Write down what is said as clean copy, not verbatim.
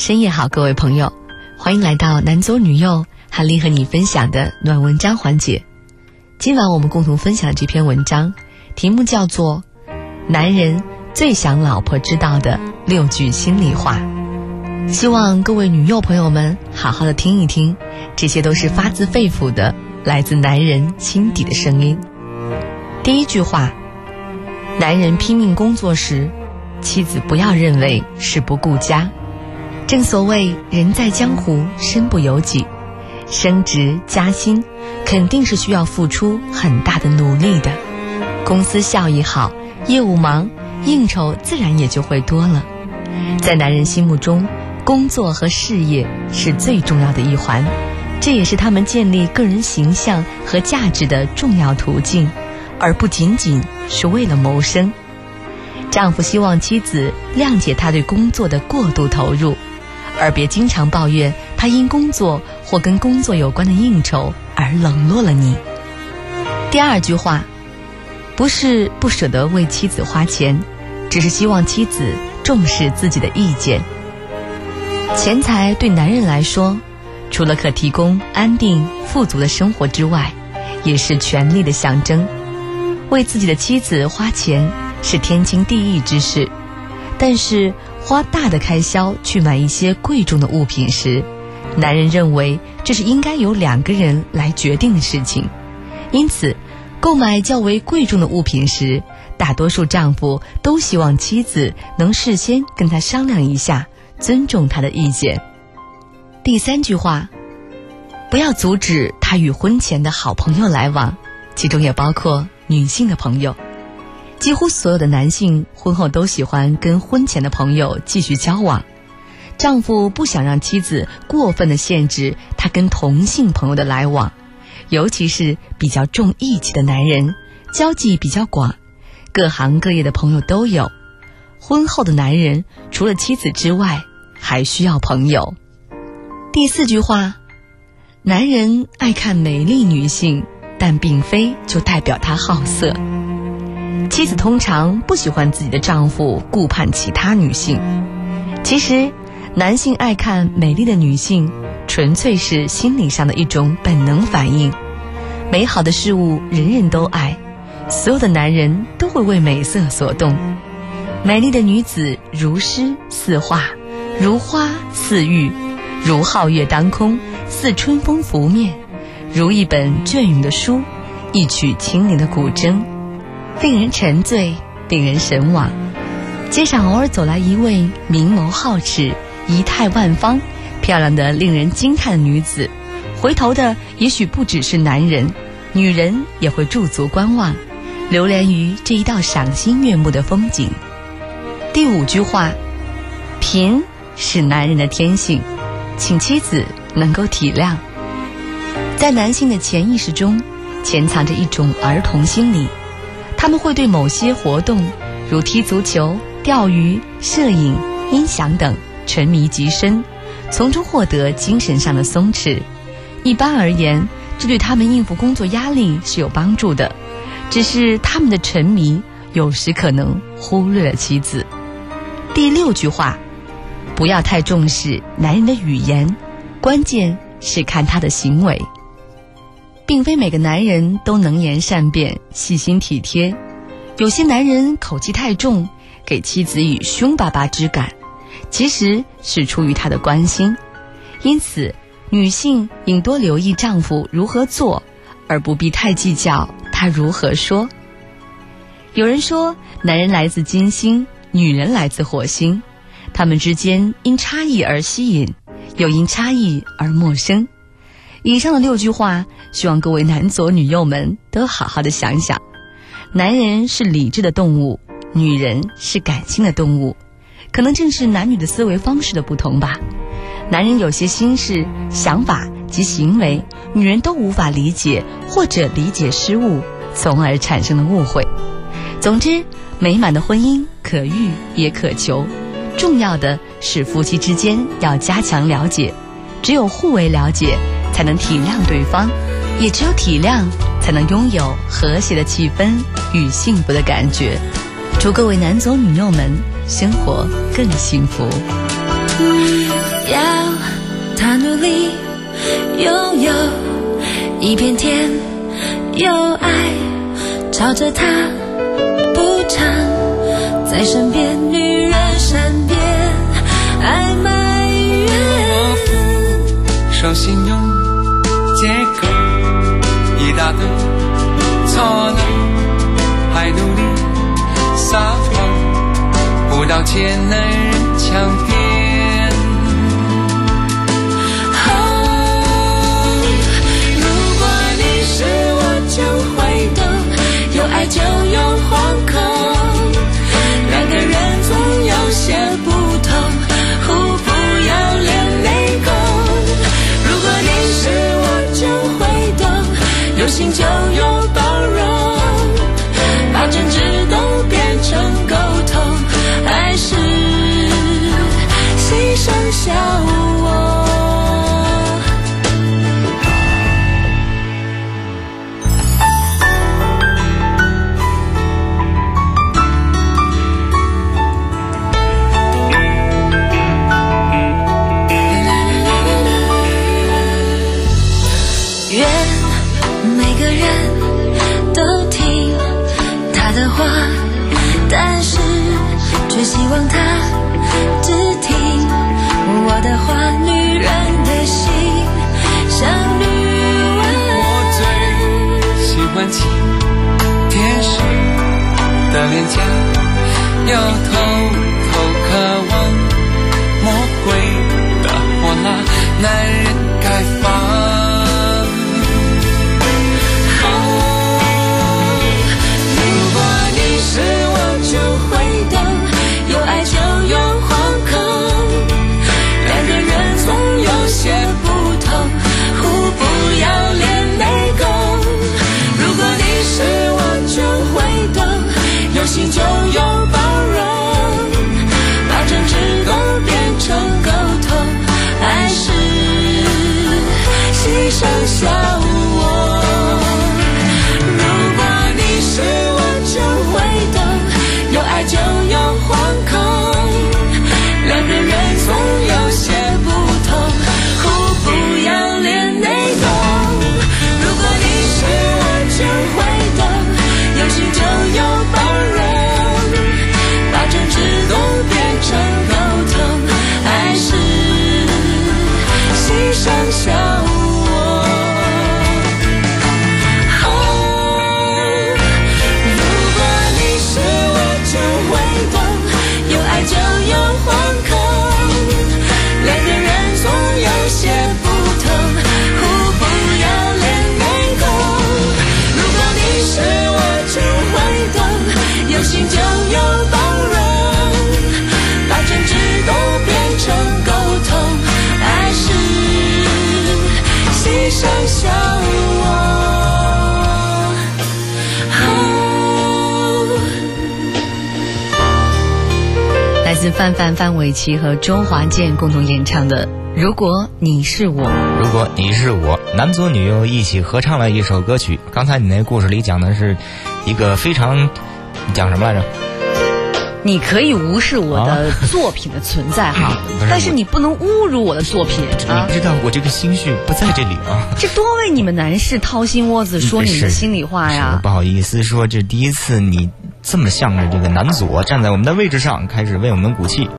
深夜好，各位朋友，欢迎来到男左女右韩丽和你分享的暖文章环节。今晚我们共同分享的这篇文章题目叫做男人最想老婆知道的6句心里话。希望各位女右朋友们好好的听一听，这些都是发自肺腑的来自男人心底的声音。第一句话，男人拼命工作时，妻子不要认为是不顾家。正所谓人在江湖身不由己，升职加薪肯定是需要付出很大的努力的，公司效益好，业务忙，应酬自然也就会多了。在男人心目中，工作和事业是最重要的一环，这也是他们建立个人形象和价值的重要途径，而不仅仅是为了谋生。丈夫希望妻子谅解他对工作的过度投入，而别经常抱怨他因工作或跟工作有关的应酬而冷落了你。第二句话，不是不舍得为妻子花钱，只是希望妻子重视自己的意见。钱财对男人来说，除了可提供安定富足的生活之外，也是权力的象征。为自己的妻子花钱是天经地义之事，但是花大的开销去买一些贵重的物品时，男人认为这是应该由2个人来决定的事情。因此购买较为贵重的物品时，大多数丈夫都希望妻子能事先跟他商量一下，尊重他的意见。第三句话，不要阻止他与婚前的好朋友来往，其中也包括女性的朋友。几乎所有的男性婚后都喜欢跟婚前的朋友继续交往，丈夫不想让妻子过分地限制他跟同性朋友的来往，尤其是比较重义气的男人，交际比较广，各行各业的朋友都有。婚后的男人除了妻子之外，还需要朋友。第4句话，男人爱看美丽女性，但并非就代表他好色。妻子通常不喜欢自己的丈夫顾盼其他女性，其实男性爱看美丽的女性纯粹是心理上的一种本能反应。美好的事物人人都爱，所有的男人都会为美色所动。美丽的女子如诗似画，如花似玉，如皓月当空，似春风拂面，如一本隽永的书，一曲清灵的古筝，令人沉醉，令人神往。街上偶尔走来一位明眸皓齿，仪态万方，漂亮的令人惊叹的女子，回头的也许不只是男人，女人也会驻足观望，流连于这一道赏心悦目的风景。第5句话，贫是男人的天性，请妻子能够体谅。在男性的潜意识中潜藏着一种儿童心理，他们会对某些活动，如踢足球、钓鱼、摄影、音响等沉迷极深，从中获得精神上的松弛。一般而言，这对他们应付工作压力是有帮助的，只是他们的沉迷有时可能忽略了妻子。第6句话，不要太重视男人的语言，关键是看他的行为。并非每个男人都能言善辩、细心体贴，有些男人口气太重，给妻子以凶巴巴之感，其实是出于他的关心。因此女性应多留意丈夫如何做，而不必太计较他如何说。有人说，男人来自金星，女人来自火星，他们之间因差异而吸引，又因差异而陌生。以上的6句话，希望各位男左女右们都好好的想想。男人是理智的动物，女人是感性的动物，可能正是男女的思维方式的不同吧。男人有些心事、想法及行为，女人都无法理解，或者理解失误，从而产生了误会。总之，美满的婚姻可遇也可求，重要的是夫妻之间要加强了解，只有互为了解，才能体谅对方，也只有体谅，才能拥有和谐的气氛与幸福的感觉。祝各位男左女右们生活更幸福。 要他努力拥有一片天，有爱朝着他不长，在身边女人善变爱埋怨。 我俯首形容结果一大堆，错了还努力撒谎，不道歉男人强骗。爱就有惶恐，两个人总有些不同，互不要脸内讧。如果你是我就会懂，有心就有包容，把争执都变成沟通，还是牺牲小我。但是却希望他只听我的话，女人的心像女人。我最喜欢亲天使的脸颊，又偷偷渴望魔鬼的火辣，男人该放。是我就会懂，有爱就有惶恐，两个人总有些不同，互不要脸内讧。如果你是我就会懂，有心就有包容，把争执都变成沟通，还是牺牲小我。如果你是我就会懂，有爱就有惶恐，两个人总有些不同，互不要脸内讧。如果你是我就会懂，有心就有包容，把争执都变成沟通，还是牺牲小我。有爱就有惶恐，两个人总有些不同，互不要脸内讧。如果你是我就会懂，有心就有包容，把争执都变成沟通，还是牺牲小我。 来自范玮琪和周华健共同演唱的《如果你是我》。 如果你是我，男左女右一起合唱了一首歌曲。刚才你那故事里讲的是一个非常讲什么来着？ 你可以无视我的作品的存在哈，但是你不能侮辱我的作品啊！ 你知道我这个心绪不在这里啊！ 这多为你们男士掏心窝子说你们的心里话呀！ 不好意思说，这第一次你这么向着这个男左站在我们的位置上，开始为我们鼓气。